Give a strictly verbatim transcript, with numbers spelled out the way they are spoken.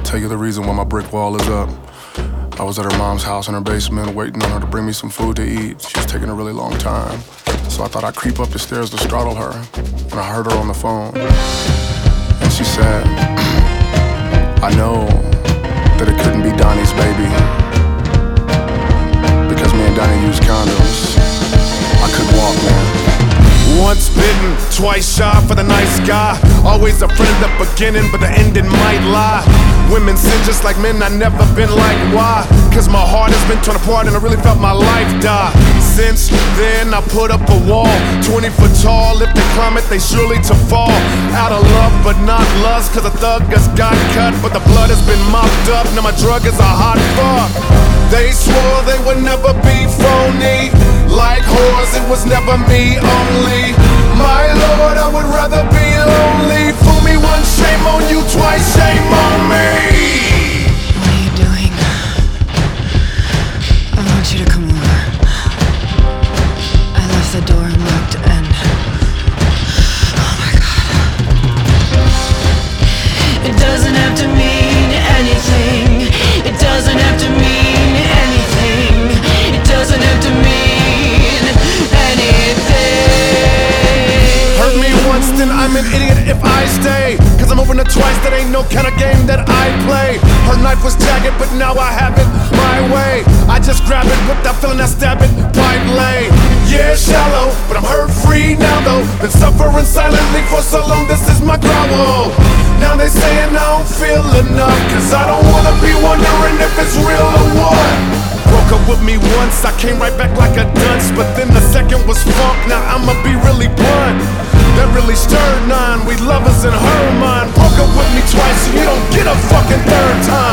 tell you the reason why my brick wall is up. I was at her mom's house in her basement waiting on her to bring me some food to eat. She was taking a really long time. So I thought I'd creep up the stairs to startle her. And I heard her on the phone. And she said, I know that it couldn't be Donnie's baby, because me and Donnie used condoms. I couldn't walk, man. Once bitten, twice shy for the nice guy. Always a friend at the beginning, but the ending might lie. Women sin just like men, I never been like why? Cause my heart has been torn apart and I really felt my life die. Since then I put up a wall, twenty foot tall. If they climb it, they surely to fall. Out of love but not lust, cause a thug has got cut, but the blood has been mopped up. Now my drug is a hot fuck. They swore they would never be phony. Like whores, it was never me only. My lord, I would rather be lonely. Fool me once, shame on you, twice, shame on me. What are you doing? I want you to come over. I left the door unlocked and... oh my god. It doesn't have to mean anything. It doesn't have to mean anything. It doesn't have to mean anything. Hurt me once, then I'm an idiot if I stay. Cause I'm over it twice, that ain't no kind of game that I play. Her knife was jagged, but now I have it my way. I just grab it with that feeling, I stab it, pipe lay. Yeah, shallow, but I'm hurt free now though. Been suffering silently for so long, this is my growl. Now they saying I don't feel enough, cause I don't wanna be wondering if it's real or what. Broke up with me once, I came right back like a dunce. But then the second was funk, now I'ma be really blunt. That really stirred none, we lovers in her mind. Broke up with me twice, so you don't get a fucking third time.